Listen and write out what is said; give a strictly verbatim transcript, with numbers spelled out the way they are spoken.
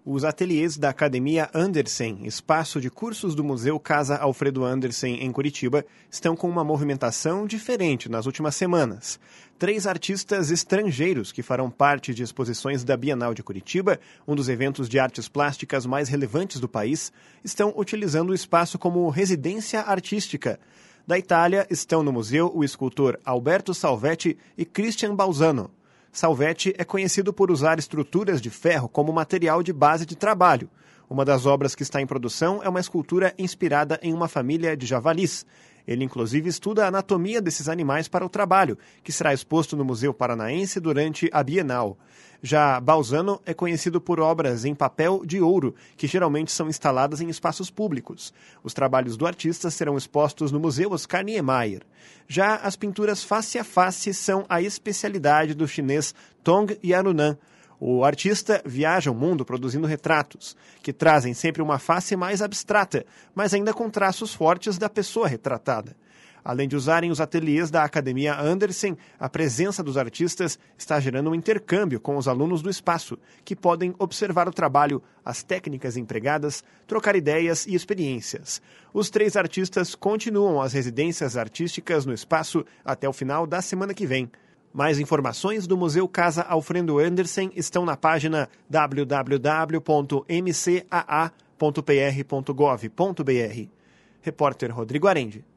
Os ateliês da Academia Andersen, espaço de cursos do Museu Casa Alfredo Andersen, em Curitiba, estão com uma movimentação diferente nas últimas semanas. Três artistas estrangeiros que farão parte de exposições da Bienal de Curitiba, um dos eventos de artes plásticas mais relevantes do país, estão utilizando o espaço como residência artística. Da Itália estão no museu o escultor Alberto Salvetti e Christian Balzano. Salvetti é conhecido por usar estruturas de ferro como material de base de trabalho. Uma das obras que está em produção é uma escultura inspirada em uma família de javalis. Ele, inclusive, estuda a anatomia desses animais para o trabalho, que será exposto no Museu Paranaense durante a Bienal. Já Balzano é conhecido por obras em papel de ouro, que geralmente são instaladas em espaços públicos. Os trabalhos do artista serão expostos no Museu Oscar Niemeyer. Já as pinturas face a face são a especialidade do chinês Tong Yarunan. O artista viaja o mundo produzindo retratos, que trazem sempre uma face mais abstrata, mas ainda com traços fortes da pessoa retratada. Além de usarem os ateliês da Academia Andersen, a presença dos artistas está gerando um intercâmbio com os alunos do espaço, que podem observar o trabalho, as técnicas empregadas, trocar ideias e experiências. Os três artistas continuam as residências artísticas no espaço até o final da semana que vem. Mais informações do Museu Casa Alfredo Andersen estão na página w w w ponto m c a a ponto p r ponto gov ponto b r. Repórter Rodrigo Arendi.